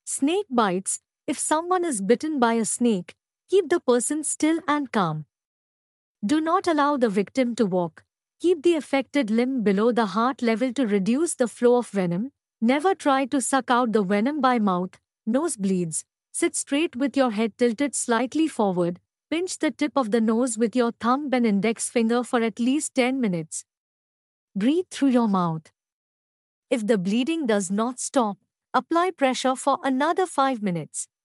Snake bites. If someone is bitten by a snake, keep the person still and calm. Do not allow the victim to walk. Keep the affected limb below the heart level to reduce the flow of venom. Never try to suck out the venom by mouth, nose bleeds. Sit straight with your head tilted slightly forward. Pinch the tip of the nose with your thumb and index finger for at least 10 minutes. Breathe through your mouth. If the bleeding does not stop, apply pressure for another 5 minutes.